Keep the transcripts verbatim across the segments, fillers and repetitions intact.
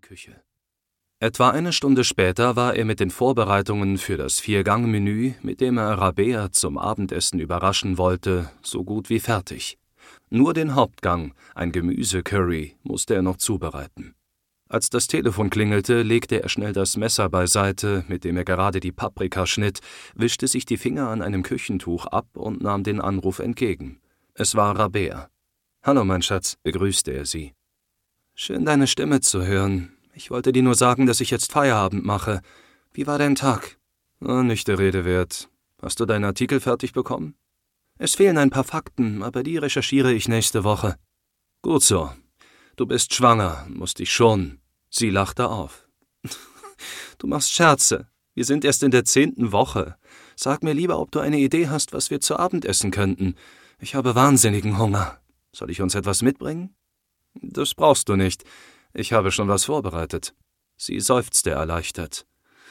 Küche. Etwa eine Stunde später war er mit den Vorbereitungen für das Vier-Gang-Menü, mit dem er Rabea zum Abendessen überraschen wollte, so gut wie fertig. Nur den Hauptgang, ein Gemüse-Curry, musste er noch zubereiten. Als das Telefon klingelte, legte er schnell das Messer beiseite, mit dem er gerade die Paprika schnitt, wischte sich die Finger an einem Küchentuch ab und nahm den Anruf entgegen. Es war Rabea. »Hallo, mein Schatz«, begrüßte er sie. »Schön, deine Stimme zu hören. Ich wollte dir nur sagen, dass ich jetzt Feierabend mache. Wie war dein Tag?« Oh, »Nicht der Rede wert. Hast du deinen Artikel fertig bekommen?« »Es fehlen ein paar Fakten, aber die recherchiere ich nächste Woche.« »Gut so. Du bist schwanger, musst dich schonen.« Sie lachte auf. »Du machst Scherze. Wir sind erst in der zehnten Woche. Sag mir lieber, ob du eine Idee hast, was wir zu Abend essen könnten. Ich habe wahnsinnigen Hunger. Soll ich uns etwas mitbringen?« »Das brauchst du nicht. Ich habe schon was vorbereitet.« Sie seufzte erleichtert.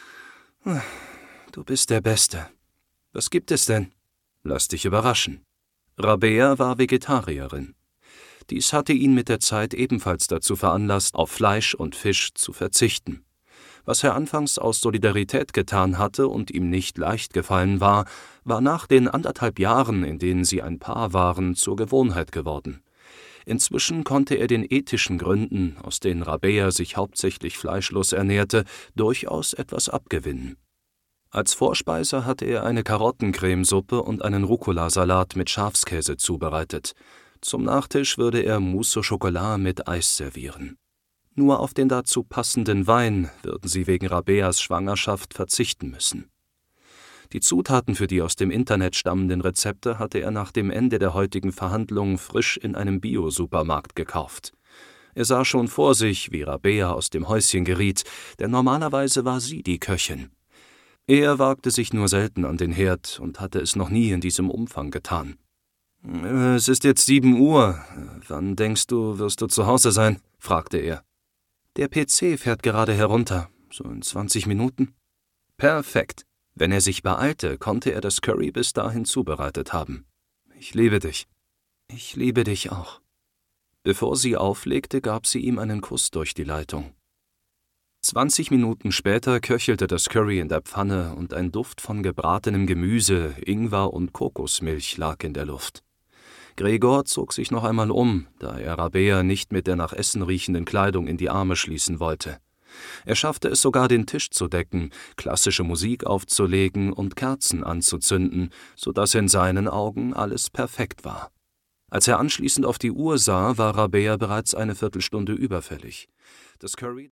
»Du bist der Beste. Was gibt es denn?« »Lass dich überraschen.« Rabea war Vegetarierin. Dies hatte ihn mit der Zeit ebenfalls dazu veranlasst, auf Fleisch und Fisch zu verzichten. Was er anfangs aus Solidarität getan hatte und ihm nicht leicht gefallen war, war nach den anderthalb Jahren, in denen sie ein Paar waren, zur Gewohnheit geworden. Inzwischen konnte er den ethischen Gründen, aus denen Rabea sich hauptsächlich fleischlos ernährte, durchaus etwas abgewinnen. Als Vorspeise hatte er eine Karottencremesuppe und einen Rucola-Salat mit Schafskäse zubereitet. Zum Nachtisch würde er Mousse au Chocolat mit Eis servieren. Nur auf den dazu passenden Wein würden sie wegen Rabeas Schwangerschaft verzichten müssen. Die Zutaten für die aus dem Internet stammenden Rezepte hatte er nach dem Ende der heutigen Verhandlungen frisch in einem Bio-Supermarkt gekauft. Er sah schon vor sich, wie Rabea aus dem Häuschen geriet, denn normalerweise war sie die Köchin. Er wagte sich nur selten an den Herd und hatte es noch nie in diesem Umfang getan. »Es ist jetzt sieben Uhr. Wann denkst du, wirst du zu Hause sein?« fragte er. »Der P C fährt gerade herunter, so in zwanzig Minuten.« »Perfekt. Wenn er sich beeilte, konnte er das Curry bis dahin zubereitet haben. Ich liebe dich.« »Ich liebe dich auch.« Bevor sie auflegte, gab sie ihm einen Kuss durch die Leitung. Zwanzig Minuten später köchelte das Curry in der Pfanne und ein Duft von gebratenem Gemüse, Ingwer und Kokosmilch lag in der Luft. Gregor zog sich noch einmal um, da er Rabea nicht mit der nach Essen riechenden Kleidung in die Arme schließen wollte. Er schaffte es sogar, den Tisch zu decken, klassische Musik aufzulegen und Kerzen anzuzünden, so dass in seinen Augen alles perfekt war. Als er anschließend auf die Uhr sah, war Rabea bereits eine Viertelstunde überfällig. Das Curry